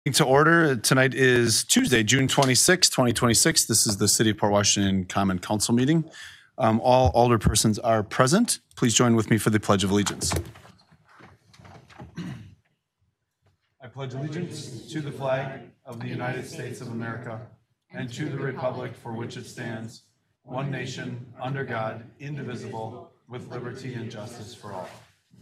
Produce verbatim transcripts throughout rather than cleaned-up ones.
To order. Tonight is Tuesday, June twenty-sixth, twenty twenty-six. This is the City of Port Washington Common Council meeting. Um, all alderpersons are present. Please join with me for the Pledge of Allegiance. I pledge allegiance to the flag of the United States of America and to the republic for which it stands, one nation, under God, indivisible, with liberty and justice for all.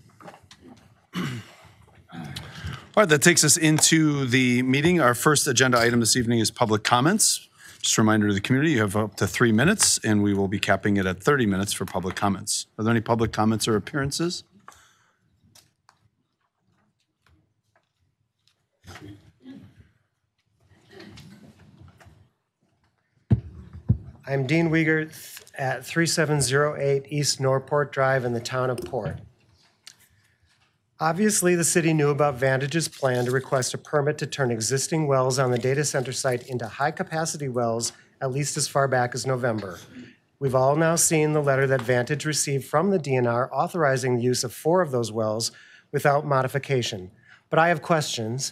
All right, that takes us into the meeting. Our first agenda item this evening is public comments. Just a reminder to the community, you have up to three minutes, and we will be capping it at thirty minutes for public comments. Are there any public comments or appearances? I'm Dean Wiegert at thirty-seven oh eight East Norport Drive in the town of Port. Obviously, the city knew about Vantage's plan to request a permit to turn existing wells on the data center site into high-capacity wells at least as far back as November. We've all now seen the letter that Vantage received from the D N R authorizing the use of four of those wells without modification. But I have questions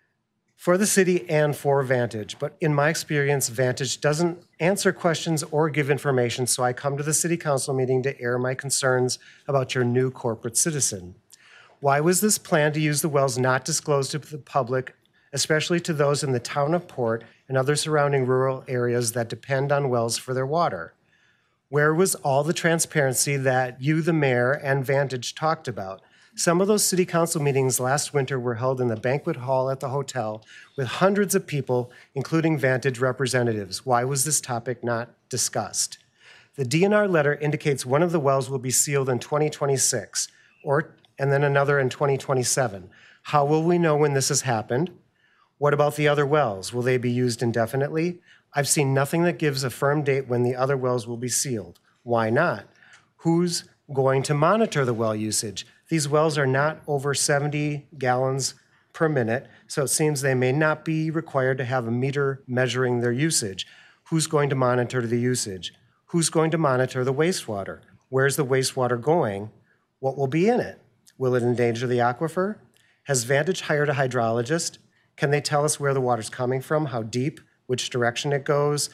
for the city and for Vantage. But in my experience, Vantage doesn't answer questions or give information, so I come to the city council meeting to air my concerns about your new corporate citizen. Why was this plan to use the wells not disclosed to the public, especially to those in the town of Port and other surrounding rural areas that depend on wells for their water? Where was all the transparency that you, the mayor, and Vantage talked about? Some of those city council meetings last winter were held in the banquet hall at the hotel with hundreds of people, including Vantage representatives. Why was this topic not discussed? The D N R letter indicates one of the wells will be sealed in twenty twenty-six, or and then another in twenty twenty-seven. How will we know when this has happened? What about the other wells? Will they be used indefinitely? I've seen nothing that gives a firm date when the other wells will be sealed. Why not? Who's going to monitor the well usage? These wells are not over seventy gallons per minute, so it seems they may not be required to have a meter measuring their usage. Who's going to monitor the usage? Who's going to monitor the wastewater? Where's the wastewater going? What will be in it? Will it endanger the aquifer? Has Vantage hired a hydrologist? Can they tell us where the water's coming from, how deep, which direction it goes?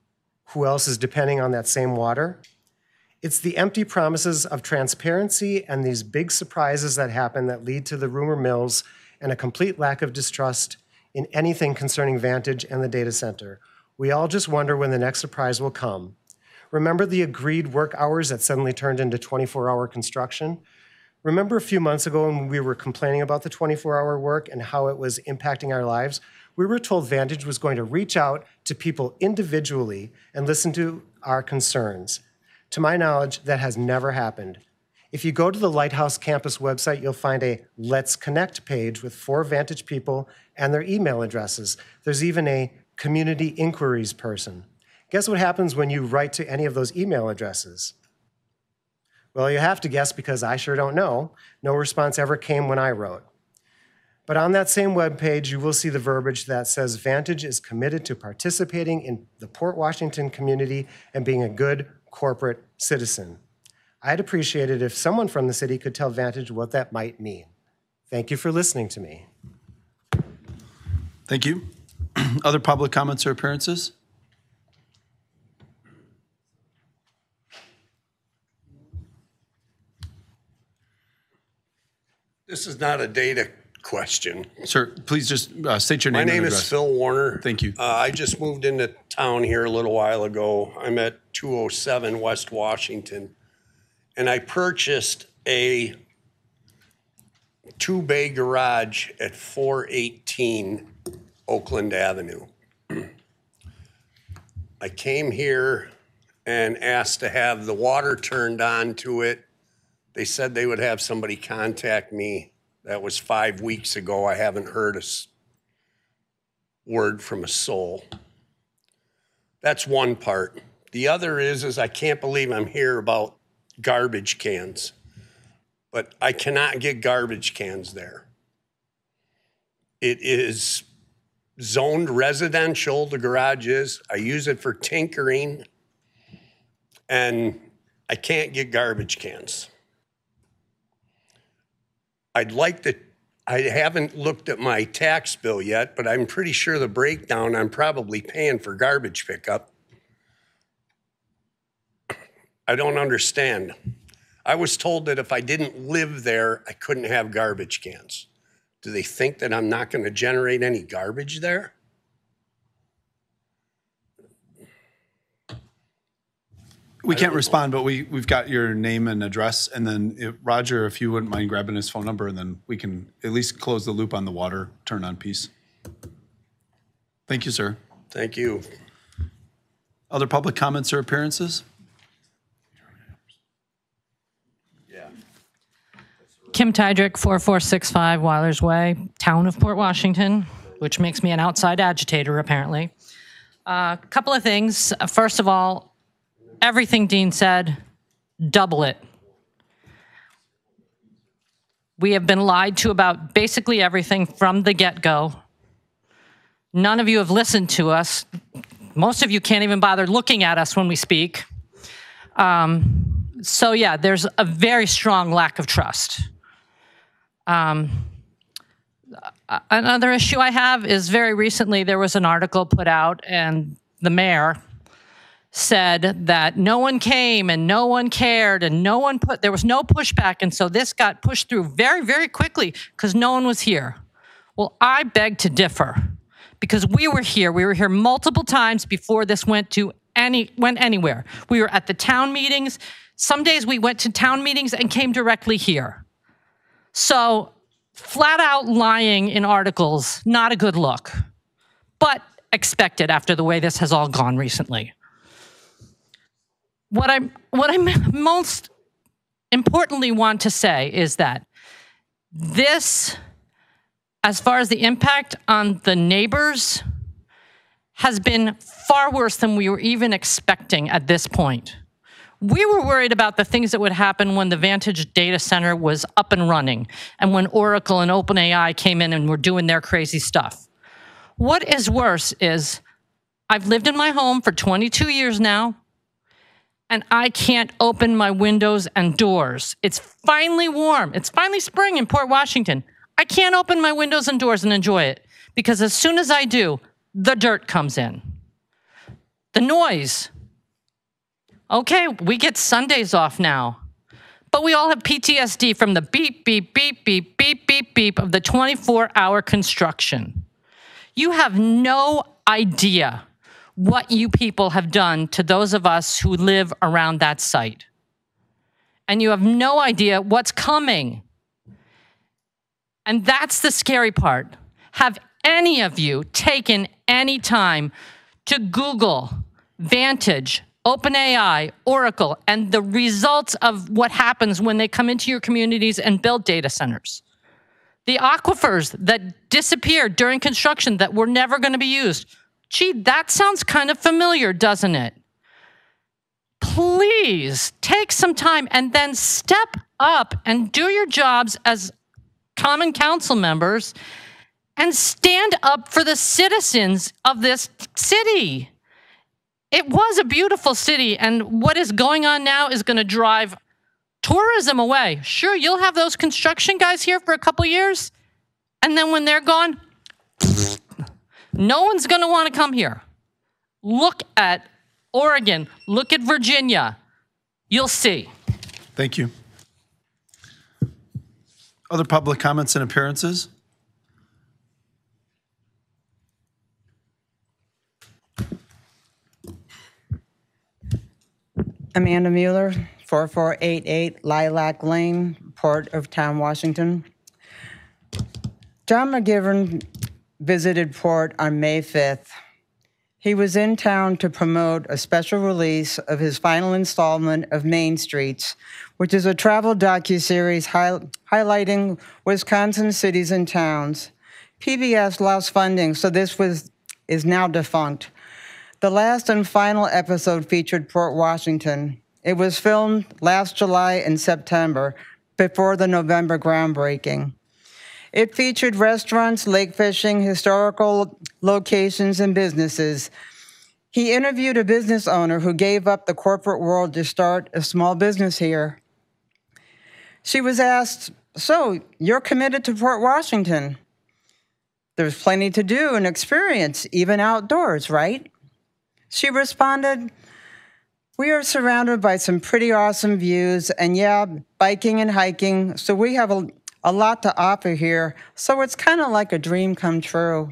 Who else is depending on that same water? It's the empty promises of transparency and these big surprises that happen that lead to the rumor mills and a complete lack of distrust in anything concerning Vantage and the data center. We all just wonder when the next surprise will come. Remember the agreed work hours that suddenly turned into twenty-four hour construction? Remember a few months ago when we were complaining about the twenty-four hour work and how it was impacting our lives? We were told Vantage was going to reach out to people individually and listen to our concerns. To my knowledge, that has never happened. If you go to the Lighthouse Campus website, you'll find a Let's Connect page with four Vantage people and their email addresses. There's even a community inquiries person. Guess what happens when you write to any of those email addresses? Well, you have to guess because I sure don't know. No response ever came when I wrote. But on that same webpage, you will see the verbiage that says Vantage is committed to participating in the Port Washington community and being a good corporate citizen. I'd appreciate it if someone from the city could tell Vantage what that might mean. Thank you for listening to me. Thank you. Other public comments or appearances? This is not a data question. Sir, please just uh, state your name. My name and is address. Phil Warner. Thank you. Uh, I just moved into town here a little while ago. I'm at two oh seven West Washington, and I purchased a two-bay garage at four eighteen Oakland Avenue. I came here and asked to have the water turned on to it. They said they would have somebody contact me. That was five weeks ago. I haven't heard a word from a soul. That's one part. The other is, is I can't believe I'm here about garbage cans, but I cannot get garbage cans there. It is zoned residential, the garage is. I use it for tinkering, and I can't get garbage cans. I'd like to I haven't looked at my tax bill yet, but I'm pretty sure the breakdown I'm probably paying for garbage pickup. I don't understand. I was told that if I didn't live there, I couldn't have garbage cans. Do they think that I'm not going to generate any garbage there? We can't respond, but we, we've got your name and address, and then if, Roger, if you wouldn't mind grabbing his phone number, and then we can at least close the loop on the water turn-on piece. Thank you, sir. Thank you. Other public comments or appearances? Yeah. Kim Tydrick, four four six five Wyler's Way, town of Port Washington, which makes me an outside agitator, apparently. A uh, couple of things. Uh, First of all, everything Dean said, double it. We have been lied to about basically everything from the get-go. None of you have listened to us. Most of you can't even bother looking at us when we speak. Um, so yeah, there's a very strong lack of trust. Um, another issue I have is very recently there was an article put out and the mayor said that no one came and no one cared and no one put, there was no pushback. And so this got pushed through very, very quickly because no one was here. Well, I beg to differ because we were here. We were here multiple times before this went to any, went anywhere. We were at the town meetings. Some days we went to town meetings and came directly here. So flat out lying in articles, not a good look, but expected after the way this has all gone recently. What I what I most importantly want to say is that this, as far as the impact on the neighbors, has been far worse than we were even expecting at this point. We were worried about the things that would happen when the Vantage data center was up and running and when Oracle and OpenAI came in and were doing their crazy stuff. What is worse is I've lived in my home for twenty-two years now, and I can't open my windows and doors. It's finally warm. It's finally spring in Port Washington. I can't open my windows and doors and enjoy it because as soon as I do, the dirt comes in. The noise. Okay, we get Sundays off now, but we all have P T S D from the beep, beep, beep, beep, beep, beep, beep of the twenty-four hour construction. You have no idea what you people have done to those of us who live around that site. And you have no idea what's coming. And that's the scary part. Have any of you taken any time to Google Vantage, OpenAI, Oracle, and the results of what happens when they come into your communities and build data centers? The aquifers that disappeared during construction that were never going to be used. Gee, that sounds kind of familiar, doesn't it? Please take some time and then step up and do your jobs as common council members and stand up for the citizens of this city. It was a beautiful city, and what is going on now is going to drive tourism away. Sure, you'll have those construction guys here for a couple years, and then when they're gone, no one's going to want to come here. Look at Oregon. Look at Virginia. You'll see. Thank you. Other public comments and appearances? Amanda Mueller, four four eight eight Lilac Lane, Port of Town, Washington. John McGivern visited Port on May fifth. He was in town to promote a special release of his final installment of Main Streets, which is a travel docuseries hi- highlighting Wisconsin cities and towns. P B S lost funding, so this was is now defunct. The last and final episode featured Port Washington. It was filmed last July and September, before the November groundbreaking. It featured restaurants, lake fishing, historical locations, and businesses. He interviewed a business owner who gave up the corporate world to start a small business here. She was asked So you're committed to Port Washington. There's plenty to do and experience, even outdoors, right? She responded, we are surrounded by some pretty awesome views, and yeah, biking and hiking, so we have a, a lot to offer here, so it's kind of like a dream come true.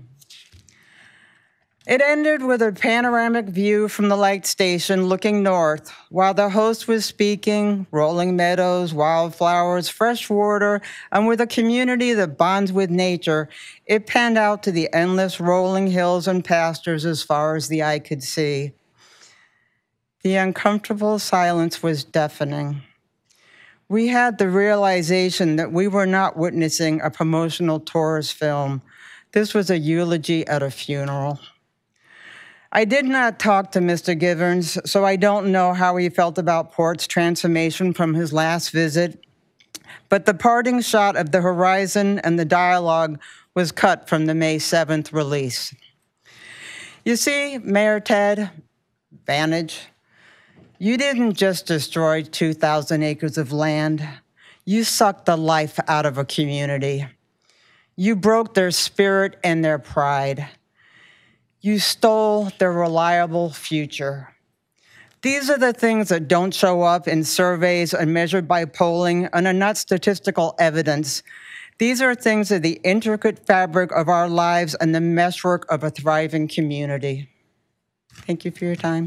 It ended with a panoramic view from the light station looking north. While the host was speaking, rolling meadows, wildflowers, fresh water, and with a community that bonds with nature, it panned out to the endless rolling hills and pastures as far as the eye could see. The uncomfortable silence was deafening. We had the realization that we were not witnessing a promotional tourist film. This was a eulogy at a funeral. I did not talk to Mister Givens, so I don't know how he felt about Port's transformation from his last visit, but the parting shot of the horizon and the dialogue was cut from the May seventh release. You see, Mayor Ted, Vantage, you didn't just destroy two thousand acres of land. You sucked the life out of a community. You broke their spirit and their pride. You stole their reliable future. These are the things that don't show up in surveys and measured by polling and are not statistical evidence. These are things of the intricate fabric of our lives and the meshwork of a thriving community. Thank you for your time.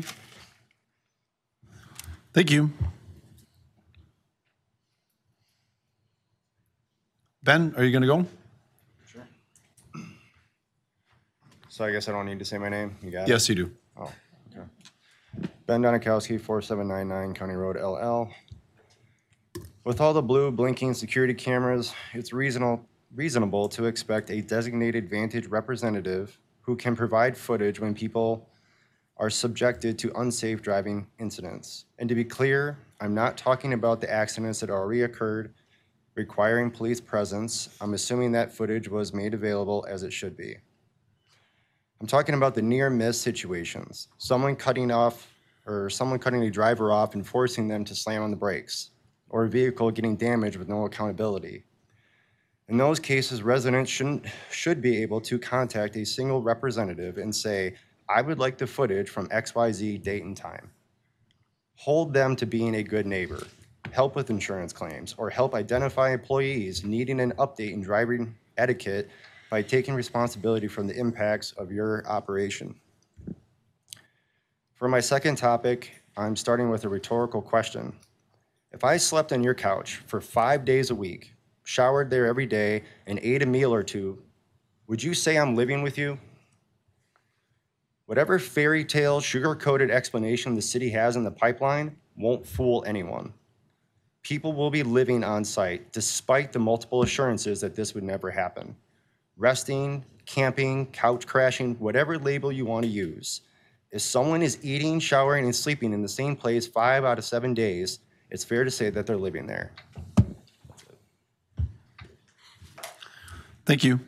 Thank you. Ben, are you going to go? So I guess I don't need to say my name? You got it? Yes, you do. Oh, okay. Ben Donikowski, four seven nine nine County Road, L L. With all the blue blinking security cameras, it's reasonable, reasonable to expect a designated Vantage representative who can provide footage when people are subjected to unsafe driving incidents. And to be clear, I'm not talking about the accidents that already occurred requiring police presence. I'm assuming that footage was made available as it should be. I'm talking about the near miss situations. Someone cutting off, or someone cutting a driver off and forcing them to slam on the brakes, or a vehicle getting damaged with no accountability. In those cases, residents shouldn't, should be able to contact a single representative and say, I would like the footage from X Y Z date and time. Hold them to being a good neighbor, help with insurance claims, or help identify employees needing an update in driving etiquette by taking responsibility from the impacts of your operation. For my second topic, I'm starting with a rhetorical question. If I slept on your couch for five days a week, showered there every day, and ate a meal or two, would you say I'm living with you? Whatever fairy tale, sugar-coated explanation the city has in the pipeline won't fool anyone. People will be living on site, despite the multiple assurances that this would never happen. Resting, camping, couch crashing, whatever label you want to use. If someone is eating, showering, and sleeping in the same place five out of seven days, it's fair to say that they're living there. Thank you.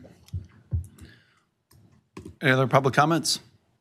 Any other public comments?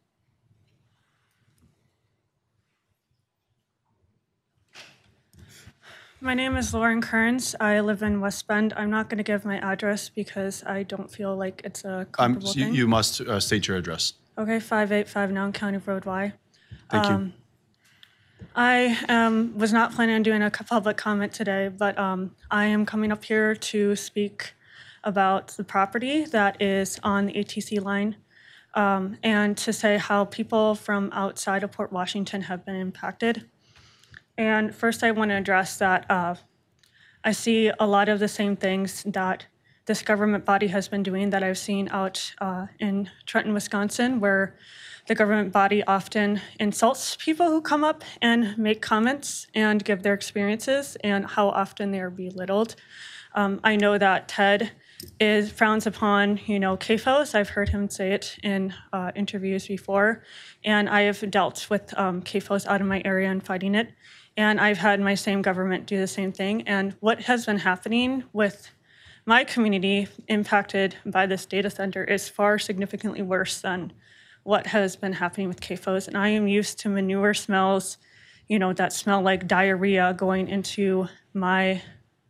My name is Lauren Kearns. I live in West Bend. I'm not going to give my address because I don't feel like it's a Um, comfortable so you, thing. you must uh, state your address. Okay, five eight five nine County Road Y. Thank you. Um, I um, was not planning on doing a co- public comment today, but um, I am coming up here to speak about the property that is on the A T C line um, and to say how people from outside of Port Washington have been impacted. And first, I want to address that uh, I see a lot of the same things that this government body has been doing that I've seen out uh, in Trenton, Wisconsin, where the government body often insults people who come up and make comments and give their experiences and how often they are belittled. Um, I know that Ted is frowns upon, you know, C A F Os. I've heard him say it in uh, interviews before, and I have dealt with um, C A F Os out of my area and fighting it. And I've had my same government do the same thing. And what has been happening with my community impacted by this data center is far significantly worse than what has been happening with C A F Os. And I am used to manure smells, you know, that smell like diarrhea going into my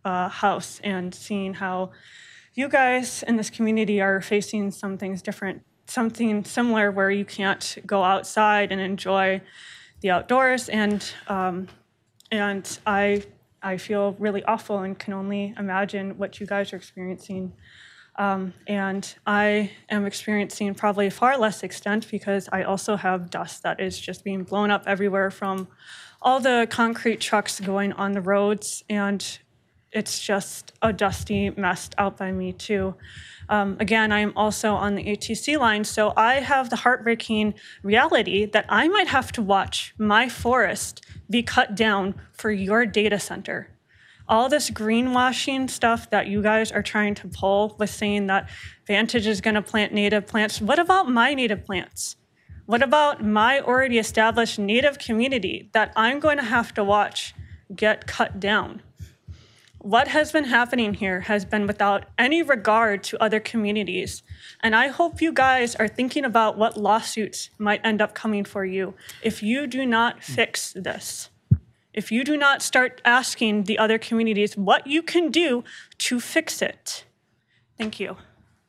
uh, house and seeing how you guys in this community are facing some things different, something similar where you can't go outside and enjoy the outdoors. And um, and I I feel really awful and can only imagine what you guys are experiencing. Um, and I am experiencing probably far less extent because I also have dust that is just being blown up everywhere from all the concrete trucks going on the roads, and it's just a dusty mess out by me too. Um, again, I am also on the A T C line, so I have the heartbreaking reality that I might have to watch my forest be cut down for your data center. All this greenwashing stuff that you guys are trying to pull with saying that Vantage is going to plant native plants. What about my native plants? What about my already established native community that I'm going to have to watch get cut down? What has been happening here has been without any regard to other communities. And I hope you guys are thinking about what lawsuits might end up coming for you if you do not fix this. If you do not start asking the other communities what you can do to fix it. Thank you.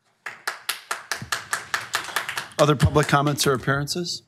Other public comments or appearances?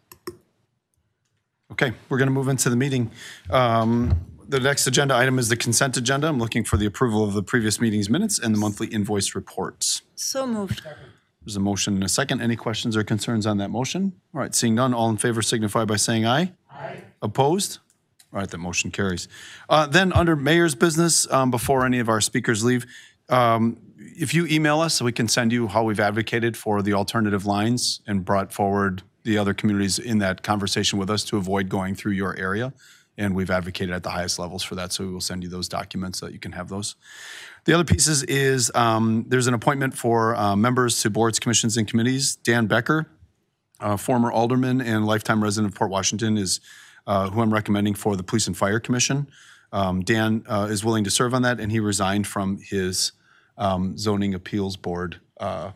Okay, we're going to move into the meeting. Um, the next agenda item is the consent agenda. I'm looking for the approval of the previous meeting's minutes and the monthly invoice reports. So moved. There's a motion and a second. Any questions or concerns on that motion? All right, seeing none, all in favor signify by saying aye. Aye. Opposed? All right, that motion carries. Uh, then under mayor's business, um, before any of our speakers leave, um, if you email us, we can send you how we've advocated for the alternative lines and brought forward the other communities in that conversation with us to avoid going through your area. And we've advocated at the highest levels for that, so we will send you those documents so that you can have those. The other pieces is um, there's an appointment for uh, members to boards, commissions, and committees. Dan Becker, uh, former alderman and lifetime resident of Port Washington, is uh, who I'm recommending for the Police and Fire Commission. Um, Dan uh, is willing to serve on that, and he resigned from his um, zoning appeals board uh,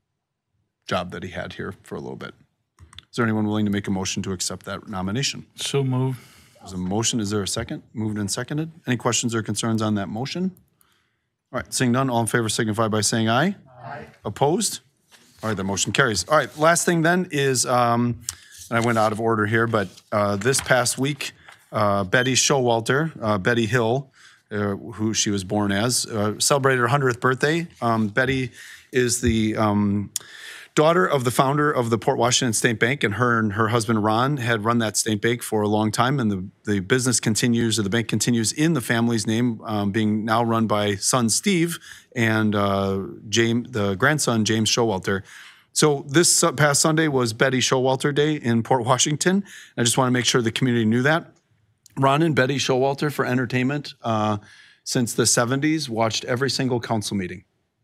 job that he had here for a little bit. Is there anyone willing to make a motion to accept that nomination? So moved. There's a motion. Is there a second? Moved and seconded. Any questions or concerns on that motion? All right, seeing none, all in favor signify by saying aye. Aye. Opposed? All right, the motion carries. All right, last thing then is, um, and I went out of order here, but uh, this past week, uh, Betty Showalter, uh, Betty Hill, uh, who she was born as, uh, celebrated her hundredth birthday. Um, Betty is the um, daughter of the founder of the Port Washington State Bank, and her and her husband Ron had run that state bank for a long time, and the, the business continues, or the bank continues in the family's name, um, being now run by son Steve and uh, James, the grandson James Showalter. So this past Sunday was Betty Showalter Day in Port Washington. I just want to make sure the community knew that. Ron and Betty Showalter, for entertainment uh, since the seventies, watched every single council meeting.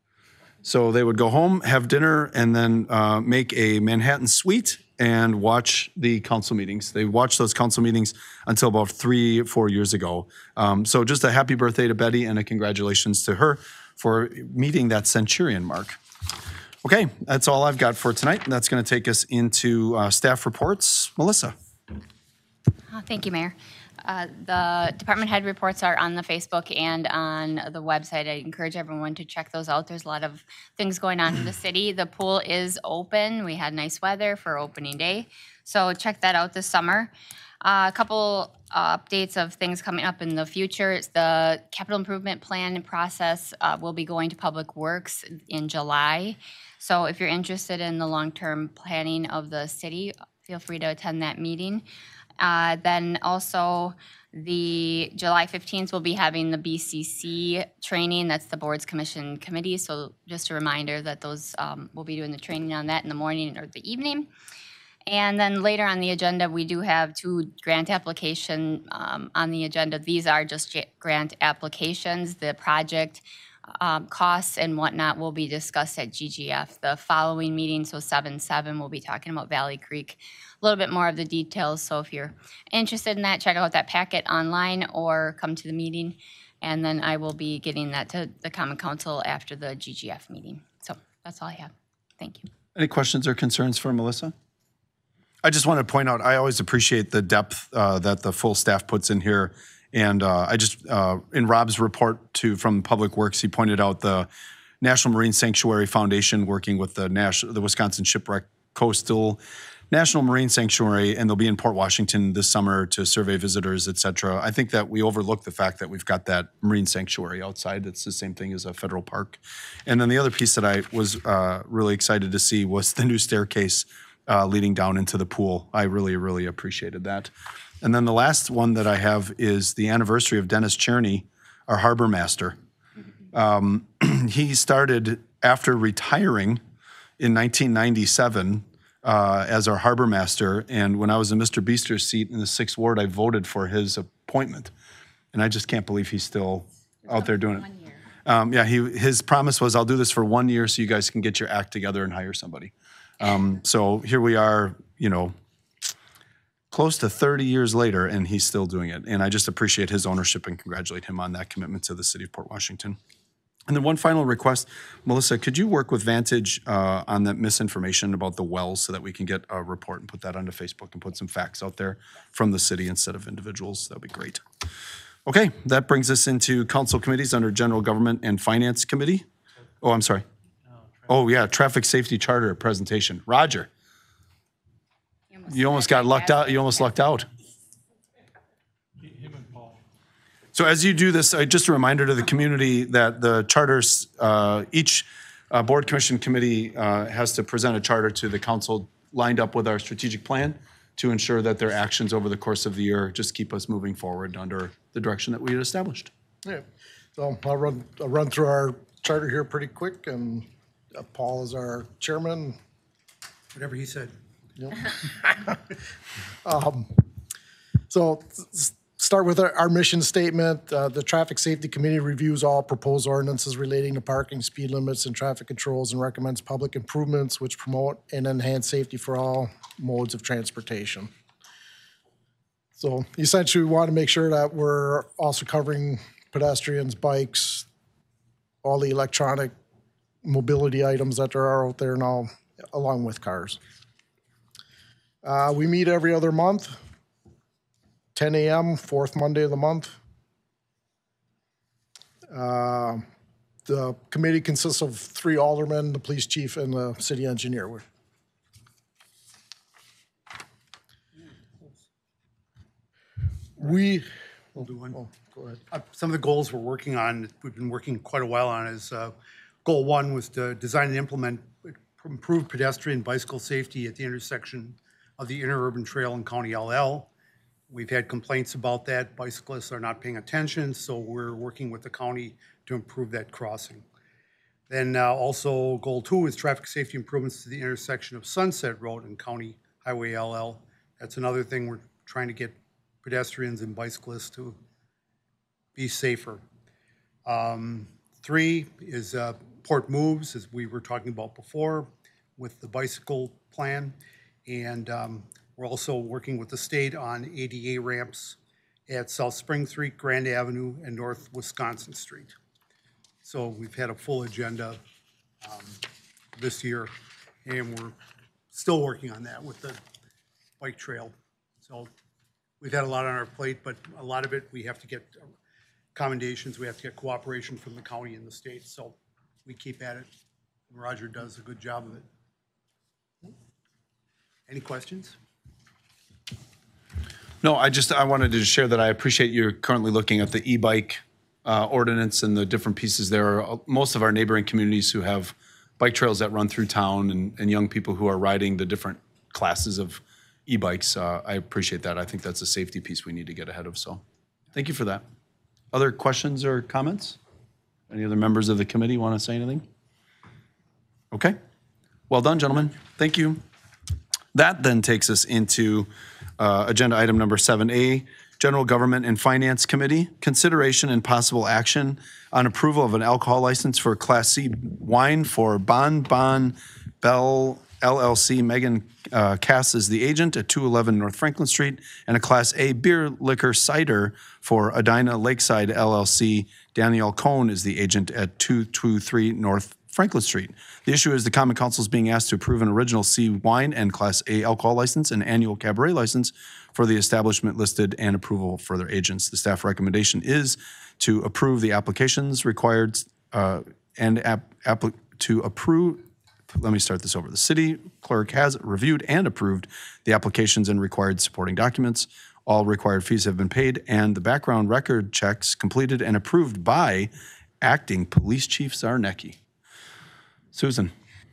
So they would go home, have dinner, and then uh, make a Manhattan suite and watch the council meetings. They watched those council meetings until about three, four years ago. Um, so just a happy birthday to Betty and a congratulations to her for meeting that centurion mark. Okay, that's all I've got for tonight. And that's going to take us into uh, staff reports. Melissa. Oh, thank you, Mayor. Uh, the department head reports are on the Facebook and on the website. I encourage everyone to check those out. There's a lot of things going on in the city. The pool is open. We had nice weather for opening day, so check that out this summer. Uh, a couple uh, updates of things coming up in the future. It's the capital improvement plan process uh, will be going to Public Works in July. So if you're interested in the long-term planning of the city, feel free to attend that meeting. Uh, then also the July fifteenth, we'll be having the B C C training. That's the Boards, Commission, Committee. So just a reminder that those, um, we'll be doing the training on that in the morning or the evening. And then later on the agenda, we do have two grant application um, on the agenda. These are just grant applications. The project um, costs and whatnot will be discussed at G G F. The following meeting, so seven seven, we'll be talking about Valley Creek, a little bit more of the details. So if you're interested in that, check out that packet online or come to the meeting. And then I will be getting that to the Common Council after the G G F meeting. So that's all I have. Thank you. Any questions or concerns for Melissa? I just want to point out, I always appreciate the depth uh, that the full staff puts in here And uh, I just, uh, in Rob's report to from Public Works, he pointed out the National Marine Sanctuary Foundation working with the National, the Wisconsin Shipwreck Coastal National Marine Sanctuary, and they'll be in Port Washington this summer to survey visitors, et cetera. I think that we overlook the fact that we've got that marine sanctuary outside. It's the same thing as a federal park. And then the other piece that I was uh, really excited to see was the new staircase uh, leading down into the pool. I really, really appreciated that. And then the last one that I have is the anniversary of Dennis Cherney, our harbor master. Um, he started after retiring in nineteen ninety-seven uh, as our harbor master. And when I was in Mister Beester's seat in the sixth ward, I voted for his appointment. And I just can't believe he's still out there doing it. Um, yeah, he, his promise was, I'll do this for one year so you guys can get your act together and hire somebody. Um, so here we are, you know, close to thirty years later, and he's still doing it. And I just appreciate his ownership and congratulate him on that commitment to the city of Port Washington. And then one final request, Melissa, could you work with Vantage uh, on that misinformation about the wells so that we can get a report and put that onto Facebook and put some facts out there from the city instead of individuals? That'd be great. Okay, that brings us into council committees under General Government and Finance Committee. Oh, I'm sorry. Oh, yeah, Traffic Safety Charter presentation. Roger. You almost got lucked out. You almost lucked out. So as you do this, uh, just a reminder to the community that the charters, uh, each uh, board commission committee uh, has to present a charter to the council lined up with our strategic plan to ensure that their actions over the course of the year just keep us moving forward under the direction that we had established. Yeah, so I'll run, I'll run through our charter here pretty quick, and uh, Paul is our chairman. Whatever he said. Yep. um, so s- start with our, our mission statement. Uh, the Traffic Safety Committee reviews all proposed ordinances relating to parking, speed limits, and traffic controls, and recommends public improvements which promote and enhance safety for all modes of transportation. So essentially, we want to make sure that we're also covering pedestrians, bikes, all the electronic mobility items that there are out there now, along with cars. Uh, we meet every other month, ten a.m., fourth Monday of the month. Uh, the committee consists of three aldermen, the police chief, and the city engineer. We, We'll do one. oh, go ahead. Uh, Some of the goals we're working on, we've been working quite a while on, is uh, goal one was to design and implement improved pedestrian bicycle safety at the intersection of the interurban trail and County L L. We've had complaints about that. Bicyclists are not paying attention, so we're working with the county to improve that crossing. Then uh, also goal two is traffic safety improvements to the intersection of Sunset Road and County Highway L L. That's another thing we're trying to get pedestrians and bicyclists to be safer. Um, three is uh, Port Moves, as we were talking about before, with the bicycle plan. And um, we're also working with the state on A D A ramps at South Spring Street, Grand Avenue, and North Wisconsin Street. So we've had a full agenda um, this year, and we're still working on that with the bike trail. So we've had a lot on our plate, but a lot of it, we have to get commendations, we have to get cooperation from the county and the state. So we keep at it. Roger does a good job of it. Any questions? No, I just, I wanted to share that I appreciate you're currently looking at the e-bike uh, ordinance and the different pieces there. Are most of our neighboring communities who have bike trails that run through town and, and young people who are riding the different classes of e-bikes. Uh, I appreciate that. I think that's a safety piece we need to get ahead of. So thank you for that. Other questions or comments? Any other members of the committee want to say anything? Okay. Well done, gentlemen. Thank you. That then takes us into uh, agenda item number seven A, General Government and Finance Committee, consideration and possible action on approval of an alcohol license for Class C wine for Bon Bon Bell L L C. Megan uh, Cass is the agent at two eleven North Franklin Street, and a Class A beer liquor cider for Edina Lakeside L L C. Danielle Cohn is the agent at two twenty-three North Franklin Street. The issue is the Common Council is being asked to approve an original C wine and Class A alcohol license and annual cabaret license for the establishment listed and approval for their agents. The staff recommendation is to approve the applications required uh, and app, appli- to approve, let me start this over. The city clerk has reviewed and approved the applications and required supporting documents. All required fees have been paid, and the background record checks completed and approved by Acting Police Chief Zarnecki. Susan.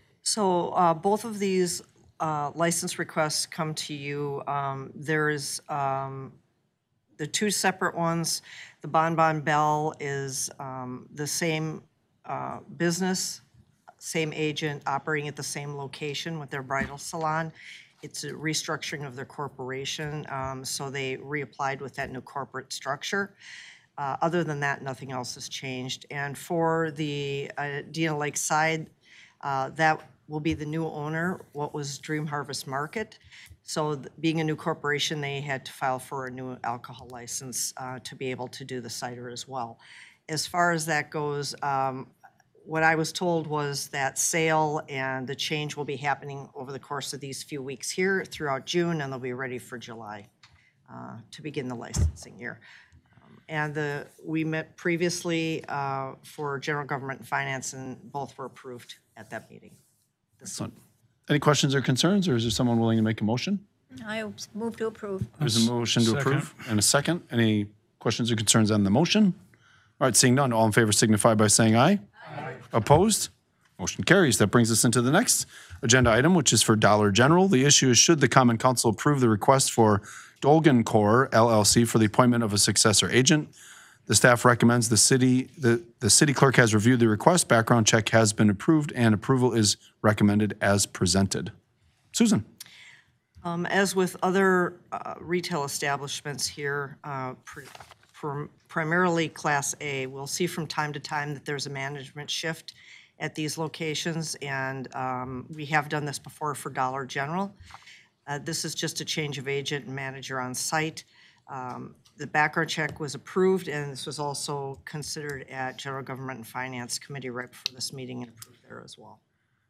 So uh, both of these uh, license requests come to you. Um, There is um, the two separate ones. The Bon Bon Bell is um, the same uh, business, same agent operating at the same location with their bridal salon. It's a restructuring of their corporation, um, so they reapplied with that new corporate structure. Uh, Other than that, nothing else has changed. And for the uh, Dina Lake side, uh, that will be the new owner, what was Dream Harvest Market. So th- being a new corporation, they had to file for a new alcohol license uh, to be able to do the cider as well. As far as that goes, um, what I was told was that sale and the change will be happening over the course of these few weeks here throughout June, and they'll be ready for July uh, to begin the licensing year. Um, And the, we met previously uh, for general government and finance, and both were approved at that meeting. Excellent. Any questions or concerns, or is there someone willing to make a motion? I move to approve. There's a motion to approve and a second. Any questions or concerns on the motion? All right, seeing none, all in favor signify by saying aye. Aye. Opposed? Motion carries. That brings us into the next agenda item, which is for Dollar General. The issue is, should the Common Council approve the request for Dolgan Corp. L L C for the appointment of a successor agent? The staff recommends the city, the, the city clerk has reviewed the request, background check has been approved, and approval is recommended as presented. Susan. Um, As with other uh, retail establishments here, uh, pr- pr- primarily Class A, we'll see from time to time that there's a management shift at these locations, and um, we have done this before for Dollar General. Uh, This is just a change of agent and manager on site. Um, The background check was approved, and this was also considered at General Government and Finance Committee right before this meeting and approved there as well.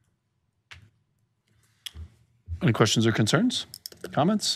Any questions or concerns? Comments?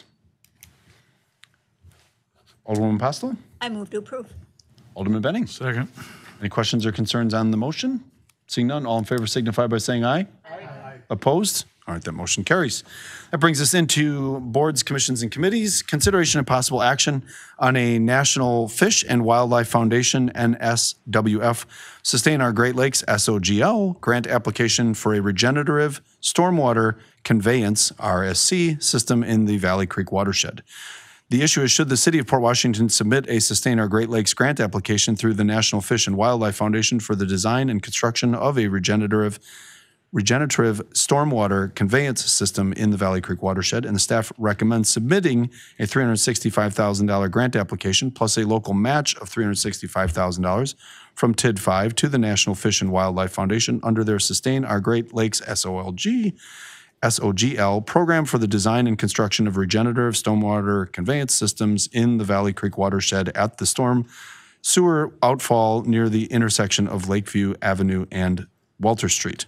Alderwoman Pastel? I move to approve. Alderman Benning? Second. Any questions or concerns on the motion? Seeing none, all in favor signify by saying aye. Aye. Opposed? All right, that motion carries. That brings us into boards, commissions, and committees. Consideration and possible action on a National Fish and Wildlife Foundation, N S W F, Sustain Our Great Lakes, S O G L, grant application for a regenerative stormwater conveyance, R S C, system in the Valley Creek watershed. The issue is, should the city of Port Washington submit a Sustain Our Great Lakes grant application through the National Fish and Wildlife Foundation for the design and construction of a regenerative regenerative stormwater conveyance system in the Valley Creek watershed, and the staff recommends submitting a three hundred sixty-five thousand dollars grant application plus a local match of three hundred sixty-five thousand dollars from T I D five to the National Fish and Wildlife Foundation under their Sustain Our Great Lakes S O L G S O G L program for the design and construction of regenerative stormwater conveyance systems in the Valley Creek watershed at the storm sewer outfall near the intersection of Lakeview Avenue and Walter Street.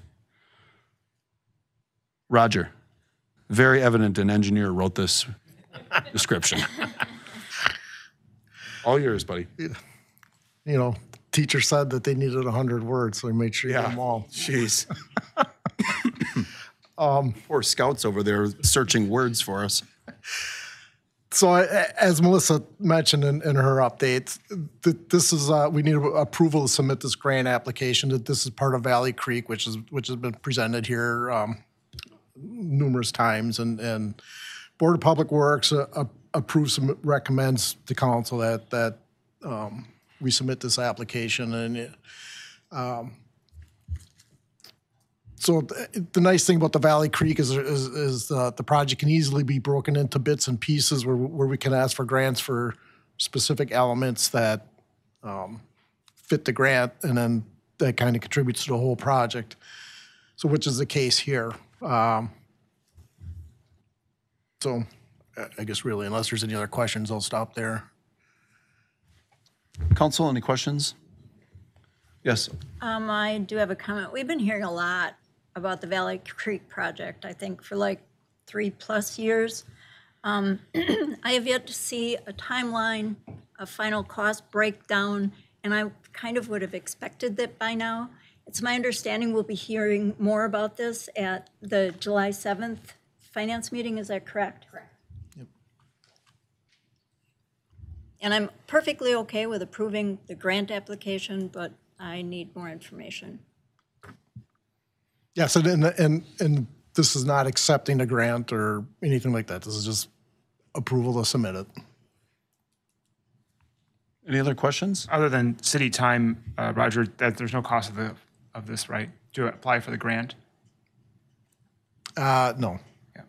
Roger, very evident an engineer wrote this description. All yours, buddy. You know, teacher said that they needed one hundred words, so I made sure you Yeah. got them all. Jeez. um, Poor scouts over there searching words for us. So I- as Melissa mentioned in, in her update, th- this is, uh, we need approval to submit this grant application. That This is part of Valley Creek, which is, which has been presented here um, numerous times. And, and Board of Public Works uh, uh, approves, and recommends to council that, that um, we submit this application. And it, um, So th- the nice thing about the Valley Creek is, is, is uh, the project can easily be broken into bits and pieces where, where we can ask for grants for specific elements that um, fit the grant, and then that kind of contributes to the whole project. So which is the case here. Um, so I- I guess really, unless there's any other questions, I'll stop there. Council, any questions? Yes. Um, I do have a comment. We've been hearing a lot about the Valley Creek project, I think, for like three plus years. Um, I have yet to see a timeline, a final cost breakdown, and I kind of would have expected that by now. It's my understanding we'll be hearing more about this at the July seventh finance meeting. Is that correct? Correct. And I'm perfectly okay with approving the grant application, but I need more information. Yes, and, and, and, and this is not accepting a grant or anything like that. This is just approval to submit it. Any other questions? Other than city time, uh, Roger, that there's no cost of the, of this, right? To apply for the grant? Uh, no. Yeah.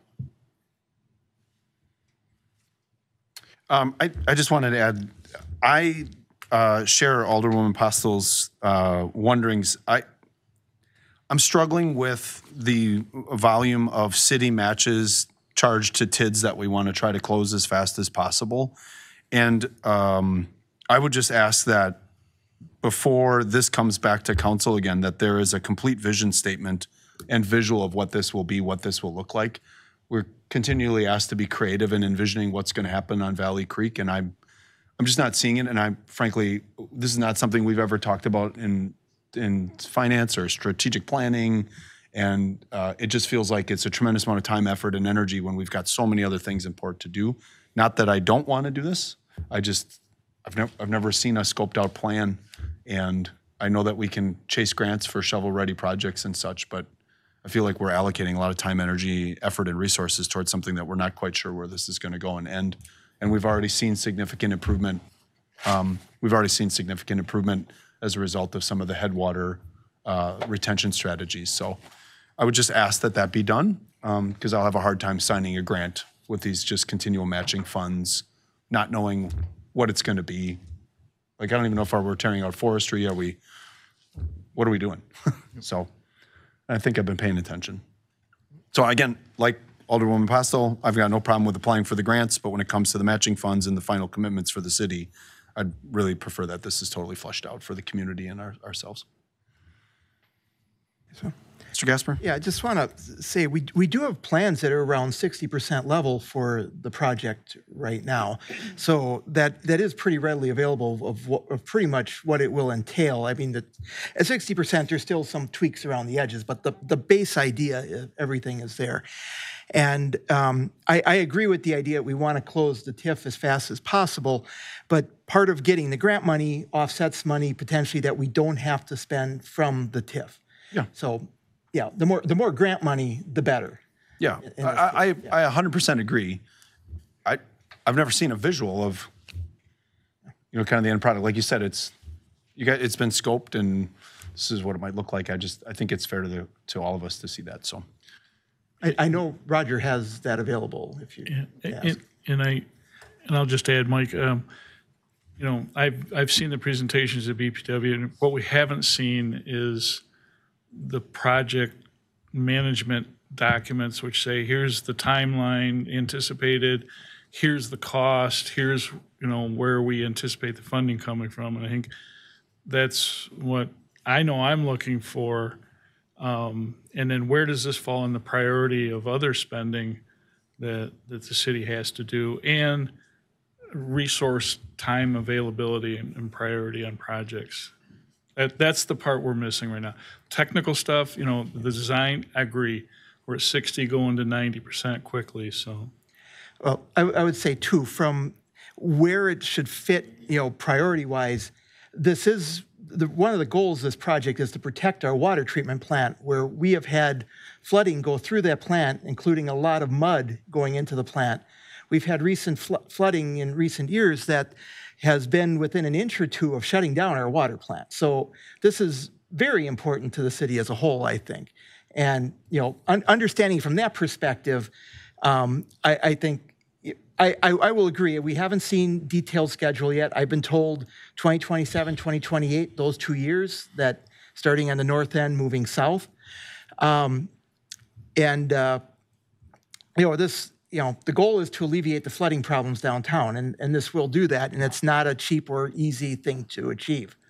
Um, I, I just wanted to add, I uh, share Alderwoman Postel's uh, wonderings. I, I'm struggling with the volume of city matches charged to T I Ds that we want to try to close as fast as possible. And um, I would just ask that before this comes back to council again, that there is a complete vision statement and visual of what this will be, what this will look like. We're continually asked to be creative in envisioning what's going to happen on Valley Creek, and I'm, I'm just not seeing it. And I'm frankly, this is not something we've ever talked about in in finance or strategic planning, and uh, it just feels like it's a tremendous amount of time, effort, and energy when we've got so many other things in port to do. Not that I don't want to do this. I just I've never I've never seen a scoped out plan, and I know that we can chase grants for shovel ready projects and such, but I feel like we're allocating a lot of time, energy, effort, and resources towards something that we're not quite sure where this is going to go and end. And we've already seen significant improvement. Um, we've already seen significant improvement as a result of some of the headwater uh, retention strategies. So I would just ask that that be done, because um, I'll have a hard time signing a grant with these just continual matching funds, not knowing what it's going to be. Like, I don't even know if we're tearing out forestry. Are we, what are we doing? So I think I've been paying attention. So again, like Alderwoman Postel, I've got no problem with applying for the grants, but when it comes to the matching funds and the final commitments for the city, I'd really prefer that this is totally fleshed out for the community and our, ourselves. So, Mister Gasper? yeah, I just want to say we we do have plans that are around sixty percent level for the project right now. So that that is pretty readily available of, what, of pretty much what it will entail. I mean, the, at sixty percent, there's still some tweaks around the edges, but the, the base idea, everything is there. And um, I, I agree with the idea we want to close the T I F as fast as possible, but part of getting the grant money offsets money potentially that we don't have to spend from the T I F. Yeah. So, yeah, the more the more grant money, the better. Yeah, I, I, I one hundred percent agree. I, I've never seen a visual of, you know, kind of the end product. Like you said, it's you got it's been scoped, and this is what it might look like. I just I think it's fair to the to all of us to see that. So. I, I know Roger has that available if you and, ask. and, and I and I'll just add, Mike. Um, you know, I've I've seen the presentations at B P W, and what we haven't seen is the project management documents, which say here's the timeline anticipated, here's the cost, here's you know where we anticipate the funding coming from, and I think that's what I know I'm looking for. Um, and then where does this fall in the priority of other spending that, that the city has to do, and resource time availability and, and priority on projects? That, that's the part we're missing right now. Technical stuff, you know, the design, I agree. We're at sixty going to ninety percent quickly, so. Well, I, I would say too, from where it should fit, you know, priority-wise, this is the, one of the goals of this project is to protect our water treatment plant, where we have had flooding go through that plant, including a lot of mud going into the plant. We've had recent fl flooding in recent years that has been within an inch or two of shutting down our water plant. So this is very important to the city as a whole, I think. And, you know, un understanding from that perspective, um, I, I think I, I, I will agree. We haven't seen detailed schedule yet. I've been told twenty twenty-seven, twenty twenty-eight, those two years, that starting on the north end, moving south. Um, and, uh, you know, this, you know, the goal is to alleviate the flooding problems downtown, and, and this will do that, and it's not a cheap or easy thing to achieve.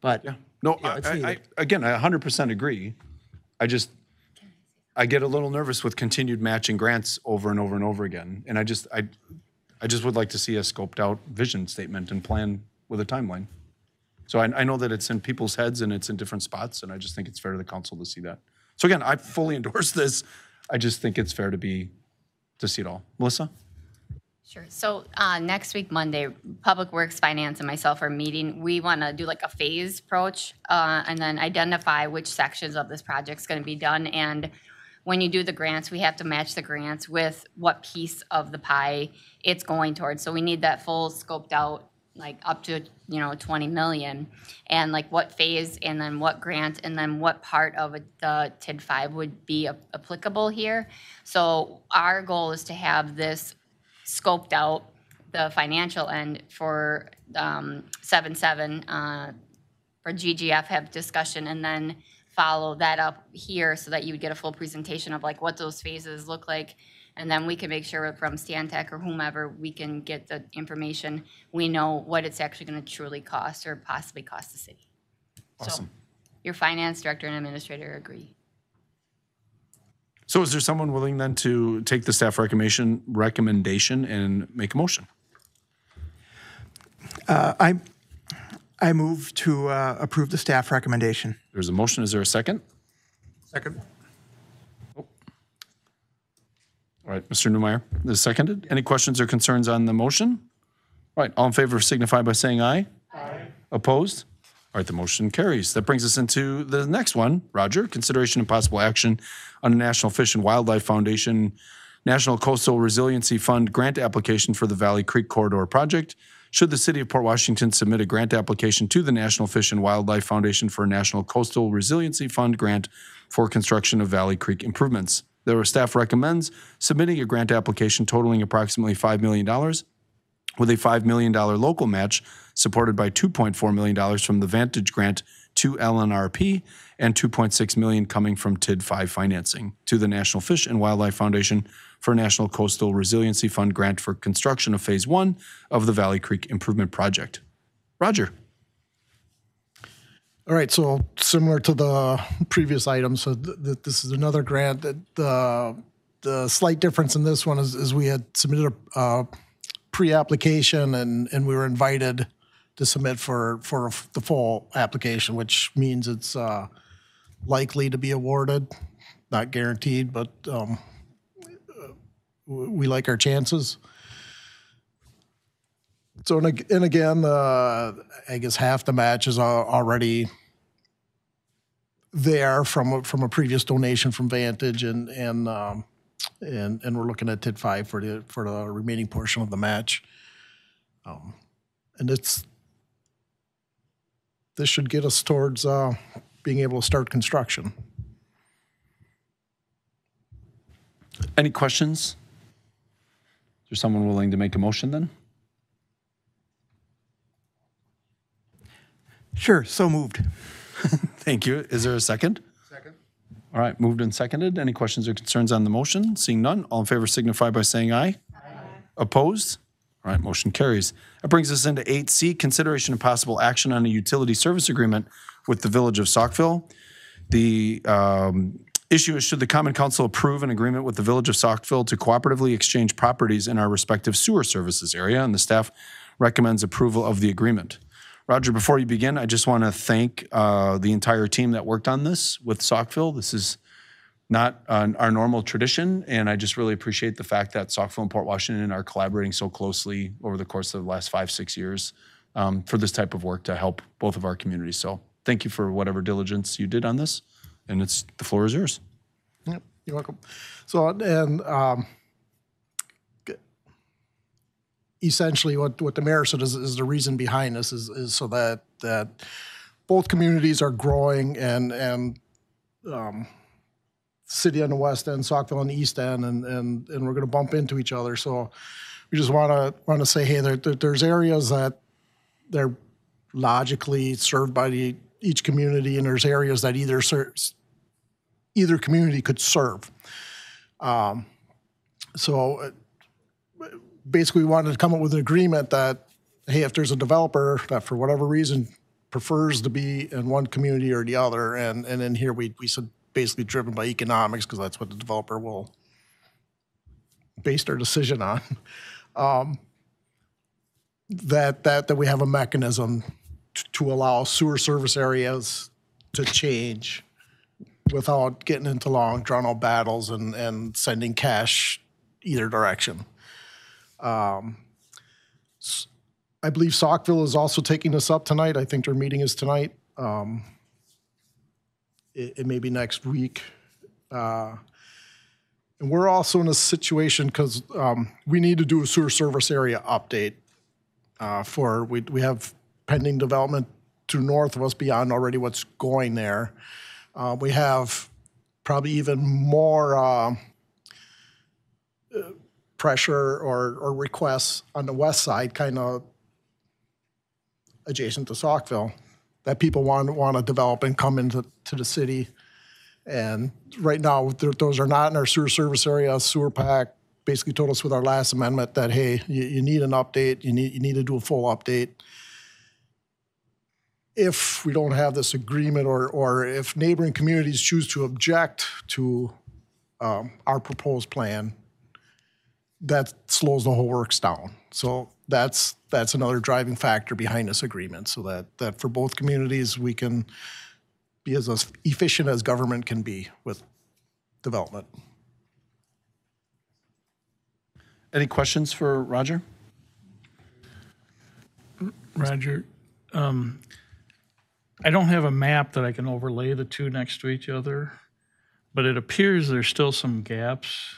But No, Yeah, I, it's I, I, needed. again, I one hundred percent agree. I just, I get a little nervous with continued matching grants over and over and over again. And I just, I, I just would like to see a scoped out vision statement and plan with a timeline. So I, I know that it's in people's heads and it's in different spots, and I just think it's fair to the council to see that. So again, I fully endorse this. I just think it's fair to be, to see it all. Melissa? Sure. So uh, next week, Monday, Public Works, Finance, and myself are meeting. We want to do like a phased approach uh, and then identify which sections of this project's going to be done. And when you do the grants, we have to match the grants with what piece of the pie it's going towards. So we need that full scoped out, like up to, you know, twenty million, and like what phase and then what grant and then what part of it, the T I D five would be a- applicable here. So our goal is to have this scoped out, the financial end for um, seven seven, uh, for G G F, have discussion, and then follow that up here so that you would get a full presentation of like what those phases look like. And then we can make sure from Stantec or whomever, we can get the information. We know what it's actually going to truly cost or possibly cost the city. Awesome. So your finance director and administrator agree. So is there someone willing then to take the staff recommendation, recommendation and make a motion? Uh, I, I move to uh, approve the staff recommendation. There's a motion. Is there a second? Second. All right, Mister Newmeyer is seconded. Any questions or concerns on the motion? All right, all in favor signify by saying aye. Aye. Opposed? All right, the motion carries. That brings us into the next one. Roger, consideration and possible action on a National Fish and Wildlife Foundation National Coastal Resiliency Fund grant application for the Valley Creek Corridor project. Should the city of Port Washington submit a grant application to the National Fish and Wildlife Foundation for a National Coastal Resiliency Fund grant for construction of Valley Creek improvements? The staff recommends submitting a grant application totaling approximately five million dollars with a five million dollars local match supported by two point four million dollars from the Vantage Grant to L N R P and two point six million dollars coming from T I D five financing to the National Fish and Wildlife Foundation for National Coastal Resiliency Fund grant for construction of Phase One of the Valley Creek Improvement Project. Roger. All right, so similar to the previous item, so th- th- this is another grant. That the the slight difference in this one is, is we had submitted a uh, pre-application and and we were invited to submit for for the full application, which means it's uh, likely to be awarded, not guaranteed, but um, we like our chances. So, and ag- and again, uh, I guess half the match is al- already there from a, from a previous donation from Vantage, and and um, and and we're looking at T I D five for the for the remaining portion of the match. Um, and it's this should get us towards uh, being able to start construction. Any questions? Is there someone willing to make a motion then? Sure, so moved. Thank you. Is there a second? Second. All right, moved and seconded. Any questions or concerns on the motion? Seeing none, all in favor signify by saying aye. Aye. Opposed? All right, motion carries. That brings us into eight C, consideration of possible action on a utility service agreement with the Village of Saukville. The um, issue is, should the Common Council approve an agreement with the Village of Saukville to cooperatively exchange properties in our respective sewer services area, and the staff recommends approval of the agreement. Roger, before you begin, I just want to thank uh, the entire team that worked on this with Saukville. This is not uh, our normal tradition, and I just really appreciate the fact that Saukville and Port Washington are collaborating so closely over the course of the last five, six years um, for this type of work to help both of our communities. So thank you for whatever diligence you did on this, and it's the floor is yours. Yep, you're welcome. So, and um, essentially what, what the mayor said is, is the reason behind this is, is so that, that both communities are growing, and, and um, city on the west end, Saukville on the east end, and, and, and we're going to bump into each other. So we just want to want to say, hey, there, there, there's areas that they're logically served by the, each community, and there's areas that either serves, either community could serve. Um, so uh, basically, we wanted to come up with an agreement that, hey, if there's a developer that for whatever reason prefers to be in one community or the other. And, and in here, we, we said basically driven by economics, because that's what the developer will base their decision on. Um, that, that, that we have a mechanism t- to allow sewer service areas to change without getting into long, drawn-out battles and, and sending cash either direction. Um, s- I believe Saukville is also taking this up tonight. I think their meeting is tonight. Um, it, it may be next week. Uh, and we're also in a situation because um, we need to do a sewer service area update uh, for, we, we have pending development to north of us beyond already what's going there. Uh, we have probably even more uh, pressure or, or requests on the west side, kind of adjacent to Saukville, that people want want to develop and come into to the city. And right now, th- those are not in our sewer service area. Sewer PAC basically told us with our last amendment that, hey, you, you need an update. You need you need to do a full update. If we don't have this agreement, or or if neighboring communities choose to object to um, our proposed plan, that slows the whole works down. So that's that's another driving factor behind this agreement, so that, that for both communities, we can be as efficient as government can be with development. Any questions for Roger? Roger, um, I don't have a map that I can overlay the two next to each other, but it appears there's still some gaps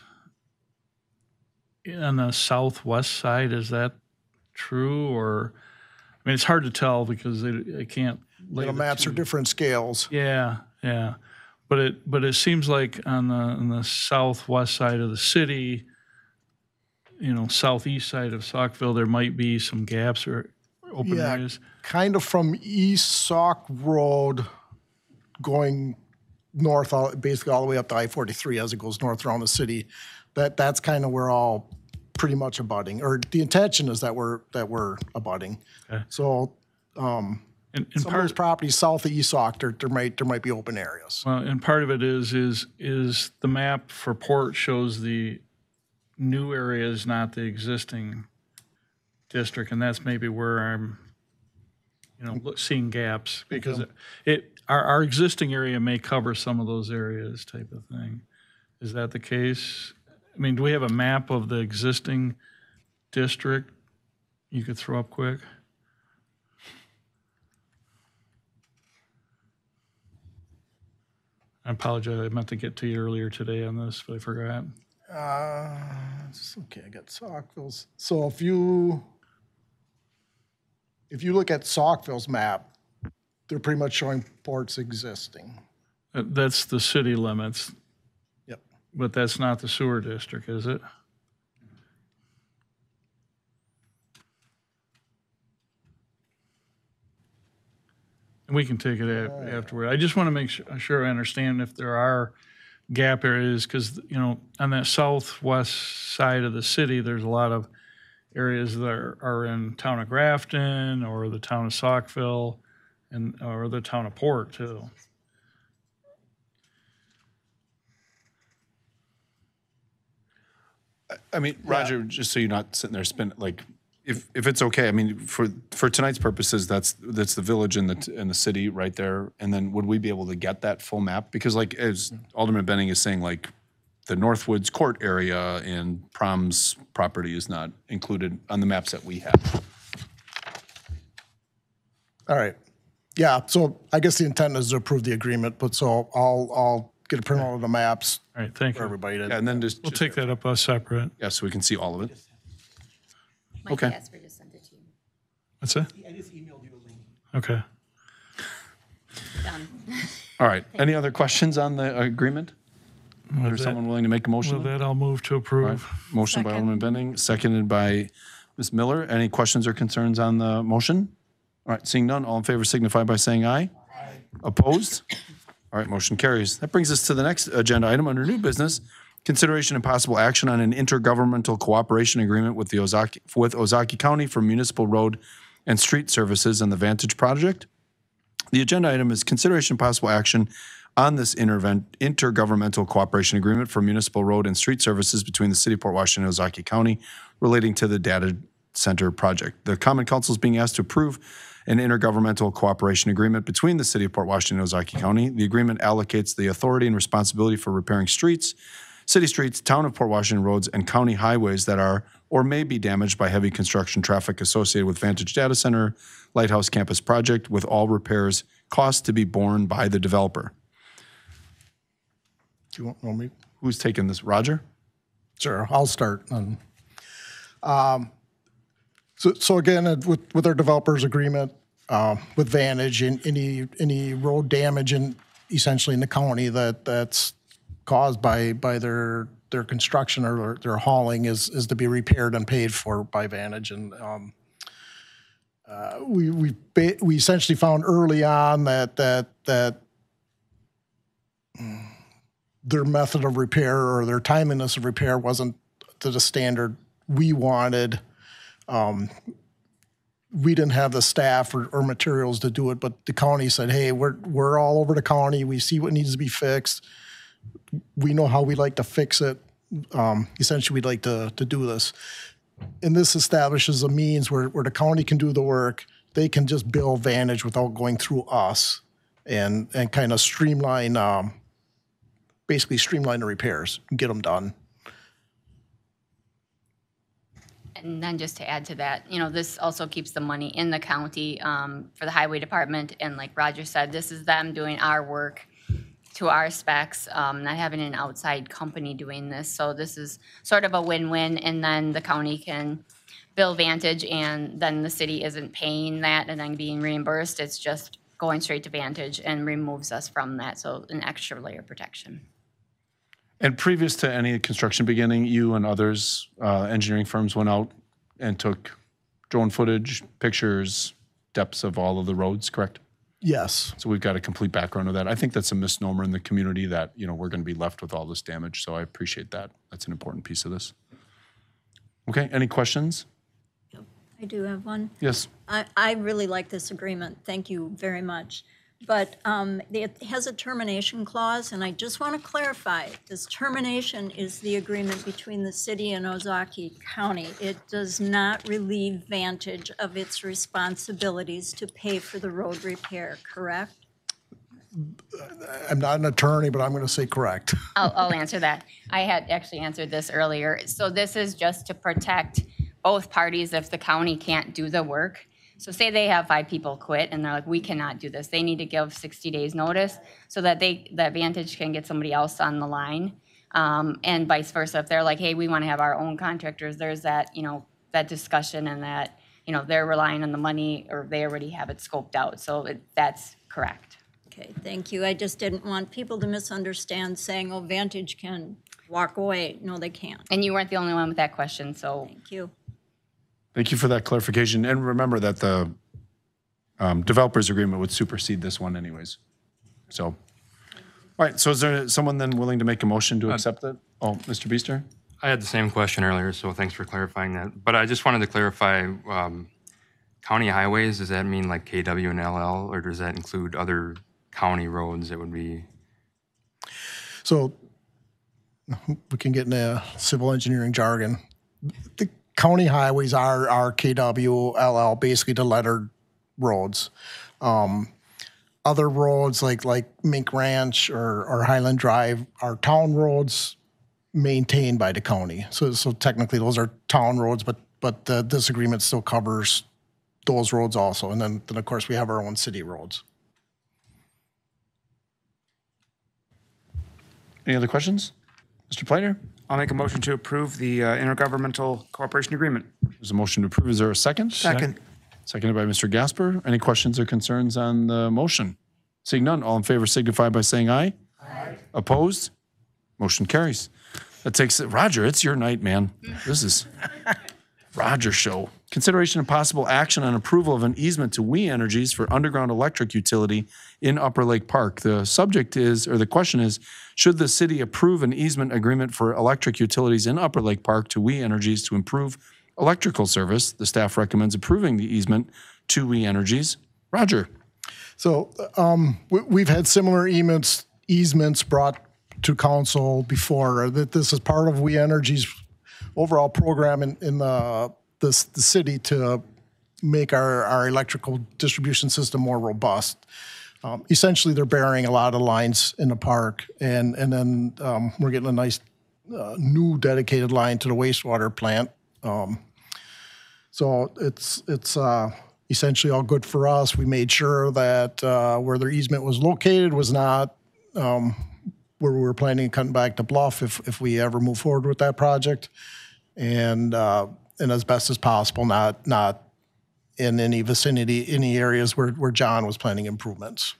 on the southwest side. Is that true? Or, I mean, it's hard to tell because they, I can't lay The the maps two. are different scales. Yeah, yeah. But it but it seems like on the on the southwest side of the city, you know, southeast side of Saukville, there might be some gaps or open Yeah, areas. kind of from East Sauk Road going north, all, basically all the way up to I forty-three as it goes north around the city. That that's kind of where all pretty much abutting, or the intention is that we're that we're abutting. Okay. So um, And, and some part of those properties south of East Sauk, there, there might there might be open areas. Well, and part of it is is is the map for Port shows the new areas, not the existing district, and that's maybe where I'm, you know, look- seeing gaps because it, it our our existing area may cover some of those areas, type of thing. Is that the case? I mean, do we have a map of the existing district you could throw up quick? I apologize. I meant to get to you earlier today on this, but I forgot. Uh, it's- okay, I got Saukville's. So if you if you look at Saukville's map, they're pretty much showing ports existing. Uh, That's the city limits. Yep. But that's not the sewer district, is it? And we can take it a- afterward. I just want to make su- sure I understand if there are gap areas, because, you know, on that southwest side of the city, there's a lot of areas that are, are in town of Grafton or the town of Saukville and, or the town of Port too. I mean, Roger, just so you're not sitting there spinning, like, if, if it's okay, I mean, for, for tonight's purposes, that's, that's the village and the, and the city right there. And then would we be able to get that full map? Because like, as Alderman Benning is saying, like, the Northwoods Court area and Prom's property is not included on the maps that we have. All right. Yeah, so I guess the intent is to approve the agreement, but so I'll, I'll get a printout of the maps All right, thank for you. everybody to. Yeah, and then just, We'll take that up as separate. yeah, so we can see all of it. Mike Okay. Casper just sent it to you. What's that? I just emailed you a link. Okay. Done. All right. Any other questions on the agreement? Is there With that- someone willing to make a motion? With that, I'll move to All right. approve. Motion by Second. Alderman Benning, seconded by Miz Miller. Any questions or concerns on the motion? All right, seeing none, all in favor signify by saying aye. Aye. Opposed? All right, motion carries. That brings us to the next agenda item under new business. Consideration and possible action on an intergovernmental cooperation agreement with the Ozaki, with Ozaki County for municipal road and street services and the Vantage Project. The agenda item is consideration of possible action on this interven- intergovernmental cooperation agreement for municipal road and street services between the City of Port Washington and Ozaukee County relating to the data center project. The Common Council is being asked to approve an intergovernmental cooperation agreement between the City of Port Washington and Ozaukee County. The agreement allocates the authority and responsibility for repairing streets, city streets, Town of Port Washington roads, and county highways that are or may be damaged by heavy construction traffic associated with Vantage Data Center Lighthouse Campus project, with all repairs costs to be borne by the developer. Do you want, want me? Who's taking this? Roger? Sure, I'll start. Um, um, so, so again, uh, with, with our developers agreement uh, with Vantage, and any any road damage in essentially in the county that that's caused by by their their construction or their, their hauling is is to be repaired and paid for by Vantage. And um, uh, we we ba- we essentially found early on that that that. Mm, their method of repair or their timeliness of repair wasn't to the standard we wanted. Um, we didn't have the staff or, or materials to do it, but the county said, hey, we're, we're all over the county. We see what needs to be fixed. We know how we like to fix it. Um, essentially, we'd like to, to do this. And this establishes a means where, where the county can do the work. They can just bill Vantage without going through us and, and kind of streamline, um, basically streamline the repairs and get them done. And then just to add to that, you know, this also keeps the money in the county um, for the highway department. And like Roger said, this is them doing our work to our specs, um, not having an outside company doing this. So this is sort of a win-win. And then the county can bill Vantage, and then the city isn't paying that and then being reimbursed. It's just going straight to Vantage and removes us from that. So an extra layer of protection. And previous to any construction beginning, you and others, uh, engineering firms went out and took drone footage, pictures, depths of all of the roads, correct? Yes. So we've got a complete background of that. I think that's a misnomer in the community that, you know, we're going to be left with all this damage. So I appreciate that. That's an important piece of this. Okay, any questions? I do have one. Yes. I, I really like this agreement. Thank you very much. But um, it has a termination clause, and I just want to clarify, this termination is the agreement between the city and Ozaukee County. It does not relieve Vantage of its responsibilities to pay for the road repair, correct? I'm not an attorney, but I'm going to say correct. I'll, I'll answer that. I had actually answered this earlier. So this is just to protect both parties if the county can't do the work. So say they have five people quit and they're like, we cannot do this. They need to give sixty days notice so that they, that Vantage can get somebody else on the line. Um, and vice versa. If they're like, hey, we want to have our own contractors, there's that, you know, that discussion and that, you know, they're relying on the money or they already have it scoped out. So it, that's correct. Okay, thank you. I just didn't want people to misunderstand saying, oh, Vantage can walk away. No, they can't. And you weren't the only one with that question, so. Thank you. Thank you for that clarification. And remember that the um, developers agreement would supersede this one anyways. So, all right, so is there someone then willing to make a motion to accept it? Oh, Mister Beester? I had the same question earlier, so thanks for clarifying that. But I just wanted to clarify, um, county highways, does that mean like K W and L L, or does that include other county roads that would be? So we can get into civil engineering jargon. The county highways are, are K W, L L, basically the lettered roads. Um, other roads like like Mink Ranch or, or Highland Drive are town roads maintained by the county. So so technically those are town roads, but but uh, this agreement still covers those roads also. And then, then of course we have our own city roads. Any other questions? Mister Plater? I'll make a motion to approve the uh, intergovernmental cooperation agreement. There's a motion to approve. Is there a second? Second. Seconded by Mister Gasper. Any questions or concerns on the motion? Seeing none, all in favor signify by saying aye. Aye. Opposed? Motion carries. That takes it. Roger, it's your night, man. This is Roger show. Consideration of possible action on approval of an easement to We Energies for underground electric utility in Upper Lake Park. The subject is, or the question is, should the city approve an easement agreement for electric utilities in Upper Lake Park to We Energies to improve electrical service? The staff recommends approving the easement to We Energies. Roger. So um, we, we've had similar easements, easements brought to council before. That this is part of We Energy's overall program in, in the, the the city to make our, our electrical distribution system more robust. Um, essentially, they're burying a lot of lines in the park, and and then um, we're getting a nice uh, new dedicated line to the wastewater plant. Um, so it's it's. Uh, essentially all good for us. We made sure that uh, where their easement was located was not um, where we were planning on cutting back the bluff if, if we ever move forward with that project. And uh, and as best as possible, not not in any vicinity, any areas where, where John was planning improvements.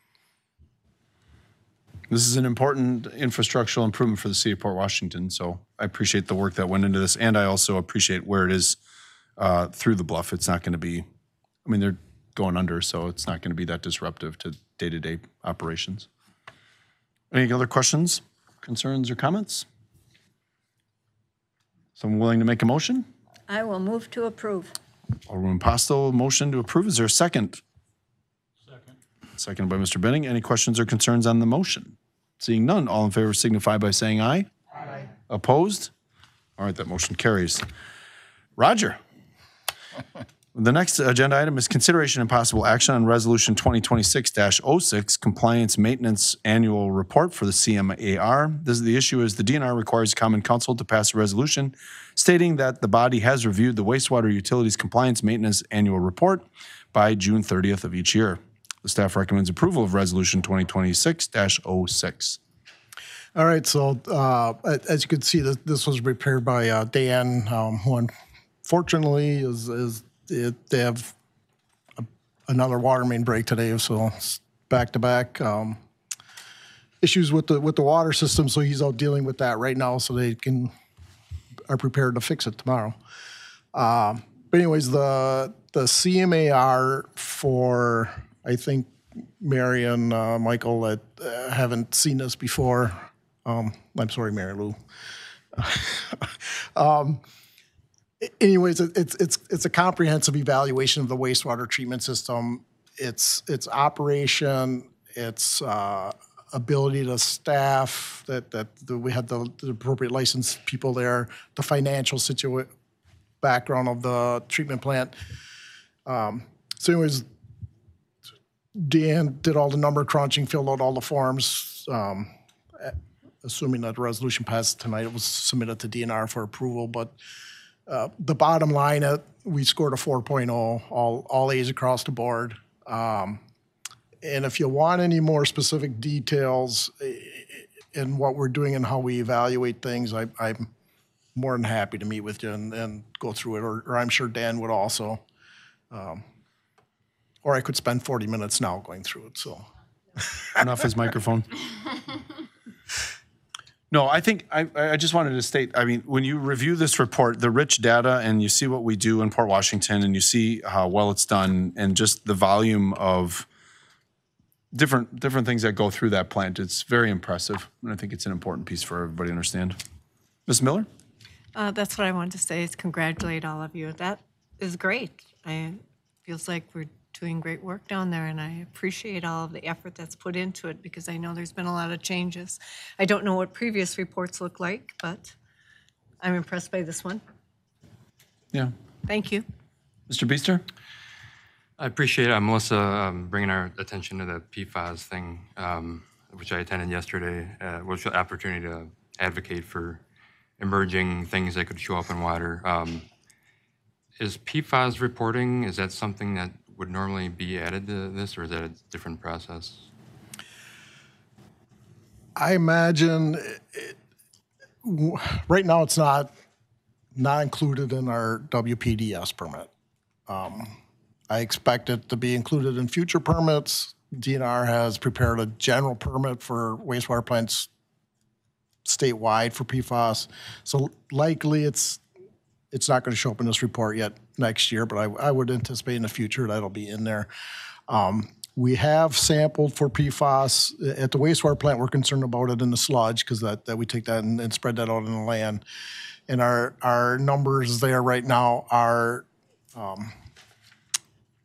This is an important infrastructural improvement for the city of Port Washington, so I appreciate the work that went into this, and I also appreciate where it is uh, through the bluff. It's not going to be, I mean, they're going under, so it's not going to be that disruptive to day-to-day operations. Any other questions, concerns, or comments? Someone willing to make a motion? I will move to approve. Alderman Postel, motion to approve. Is there a second? Second. Second by Mister Benning. Any questions or concerns on the motion? Seeing none, all in favor signify by saying aye. Aye. Opposed? All right, that motion carries. Roger. The next agenda item is consideration and possible action on Resolution twenty twenty-six dash oh six, Compliance Maintenance Annual Report for the C M A R. This is the issue is the D N R requires Common Council to pass a resolution stating that the body has reviewed the wastewater utilities compliance maintenance annual report by June thirtieth of each year. The staff recommends approval of Resolution twenty twenty-six dash oh six. All right, so uh, as you can see, this, this was prepared by uh, Dan, um, who unfortunately is, is it, they have a, another water main break today, so it's back to back um, issues with the with the water system. So he's out dealing with that right now, so they can are prepared to fix it tomorrow. Um, but anyways, the the C M A R for I think Mary and uh, Michael that uh, haven't seen this before. Um, I'm sorry, Mary Lou. um, anyways, it's it's it's a comprehensive evaluation of the wastewater treatment system. It's its operation, its uh, ability to staff, that that the, we had the, the appropriate licensed people there, the financial situa- background of the treatment plant. Um, so, anyways, Dan did all the number crunching, filled out all the forms. Um, assuming that the resolution passes tonight, it was submitted to D N R for approval. But uh, the bottom line, uh, we scored a four point oh, all, all A's across the board. Um, and if you want any more specific details in what we're doing and how we evaluate things, I, I'm more than happy to meet with you and, and go through it, or, or I'm sure Dan would also. Um, or I could spend forty minutes now going through it, so. Turn off his microphone. No, I think I, I just wanted to state, I mean, when you review this report, the rich data, and you see what we do in Port Washington, and you see how well it's done, and just the volume of different different things that go through that plant, it's very impressive. And I think it's an important piece for everybody to understand. Miz Miller? Uh, that's what I wanted to say, is congratulate all of you. That is great. I feels like we're doing great work down there, and I appreciate all of the effort that's put into it, because I know there's been a lot of changes. I don't know what previous reports look like, but I'm impressed by this one. Yeah. Thank you. Mister Beaster? I appreciate uh, Melissa um, bringing our attention to the P FAS thing, um, which I attended yesterday, uh, which was an opportunity to advocate for emerging things that could show up in water. Um, is P FAS reporting, is that something that would normally be added to this, or is that a different process? I imagine it, right now it's not not included in our W P D S permit. Um, I expect it to be included in future permits. D N R has prepared a general permit for wastewater plants statewide for P FAS. So likely it's it's not going to show up in this report yet next year, but I, I would anticipate in the future that'll be in there. Um, we have sampled for P FAS. At the wastewater plant, we're concerned about it in the sludge, because that, that we take that and, and spread that out in the land. And our, our numbers there right now are, um,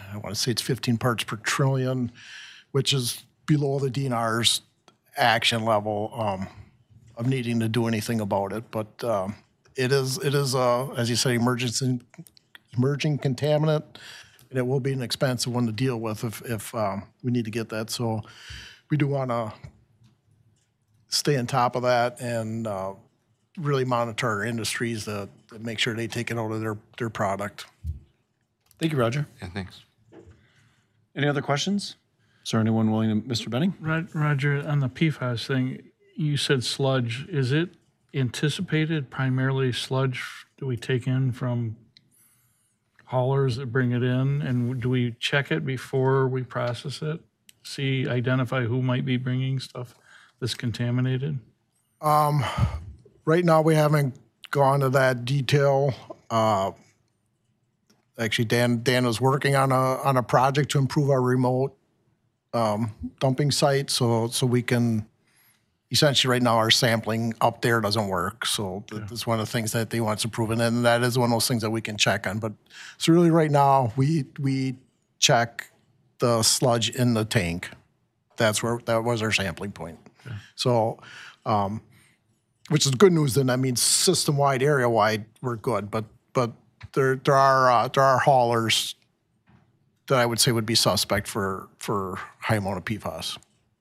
I want to say it's fifteen parts per trillion, which is below the D N R's action level um, of needing to do anything about it. But um, it is, it is, uh, as you say, emergency, emerging contaminant, and it will be an expensive one to deal with if, if um, we need to get that. So we do want to stay on top of that and uh, really monitor our industries to, to make sure they take it out of their, their product. Thank you, Roger. Yeah, thanks. Any other questions? Is there anyone willing to, Mister Benning? Rod- Roger, on the P FAS thing, you said sludge. Is it anticipated primarily sludge that we take in from haulers that bring it in? And do we check it before we process it? See, identify who might be bringing stuff that's contaminated? Um, right now, we haven't gone to that detail. Uh, actually, Dan Dan is working on a on a project to improve our remote um, dumping site, so so we can essentially right now our sampling up there doesn't work. So th- that's one of the things that they want to prove, and that is one of those things that we can check on. But so really, right now, we we check the sludge in the tank. That's where that was our sampling point. So, um, which is good news. Then that means system-wide, area-wide, we're good. But but there there are uh, there are haulers that I would say would be suspect for for high amount of P FAS.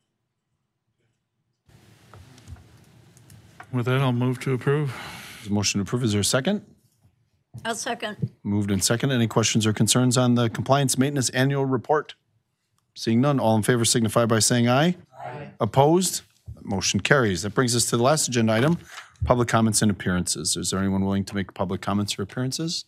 With that, I'll move to approve. There's a motion to approve. Is there a second? I'll second. Moved and second. Any questions or concerns on the compliance maintenance annual report? Seeing none, all in favor signify by saying aye. Aye. Opposed? Motion carries. That brings us to the last agenda item, public comments and appearances. Is there anyone willing to make public comments or appearances?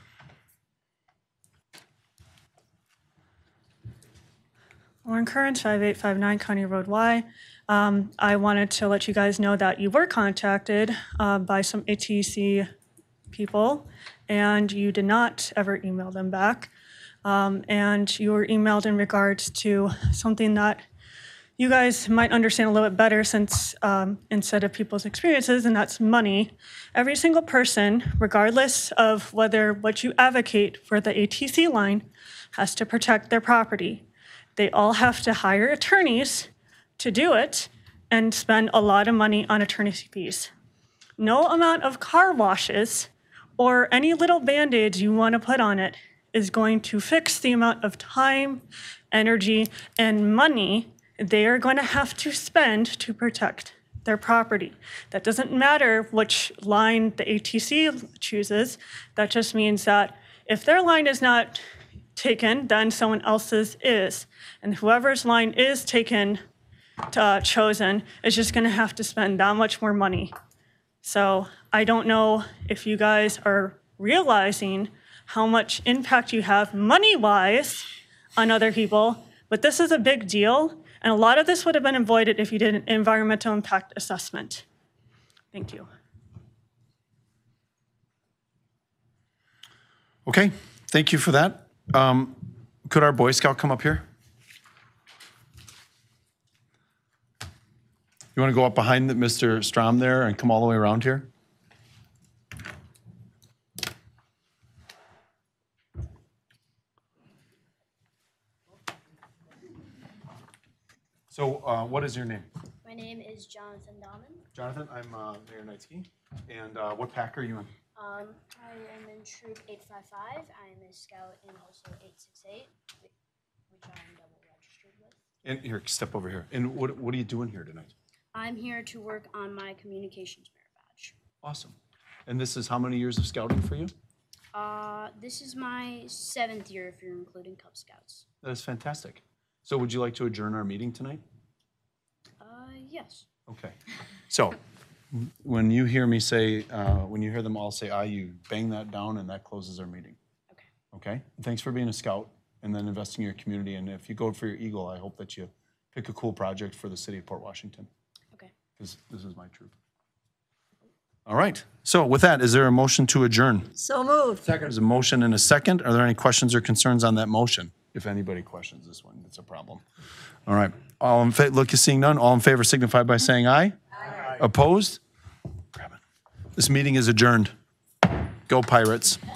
Lauren Kearns, five eight five nine County Road Y. Um, I wanted to let you guys know that you were contacted uh, by some A T C people, and you did not ever email them back. Um, and you were emailed in regards to something that you guys might understand a little bit better, since um, instead of people's experiences, and that's money. Every single person, regardless of whether what you advocate for the A T C line, has to protect their property. They all have to hire attorneys to do it and spend a lot of money on attorney's fees. No amount of car washes or any little band-aids you want to put on it is going to fix the amount of time, energy, and money they are going to have to spend to protect their property. That doesn't matter which line the A T C chooses. That just means that if their line is not taken, then someone else's is. And whoever's line is taken, uh, chosen, is just going to have to spend that much more money. So I don't know if you guys are realizing how much impact you have money-wise on other people, but this is a big deal. And a lot of this would have been avoided if you did an environmental impact assessment. Thank you. Okay, thank you for that. Um, could our Boy Scout come up here? You want to go up behind the, Mister Strom there and come all the way around here? So uh, what is your name? My name is Jonathan Dahman. Jonathan, I'm uh, Mayor Knightsky. And uh, what pack are you in? Um, I am in Troop eight five five. I am a scout in also eight six eight, which I am double registered with. And here, step over here. And what, what are you doing here tonight? I'm here to work on my communications merit badge. Awesome. And this is how many years of scouting for you? Uh, this is my seventh year if you're including Cub Scouts. That is fantastic. So would you like to adjourn our meeting tonight? Uh, yes. Okay. So when you hear me say, uh, when you hear them all say aye, you bang that down and that closes our meeting. Okay. Okay? Thanks for being a scout and then investing in your community. And if you go for your Eagle, I hope that you pick a cool project for the city of Port Washington. Okay. Because this is my troop. All right. So with that, is there a motion to adjourn? So moved. There's a motion and a second. Are there any questions or concerns on that motion? If anybody questions this one, it's a problem. All right. All in favor, look, seeing none. All in favor signify by saying aye. Aye. Opposed? Grab it. This meeting is adjourned. Go Pirates.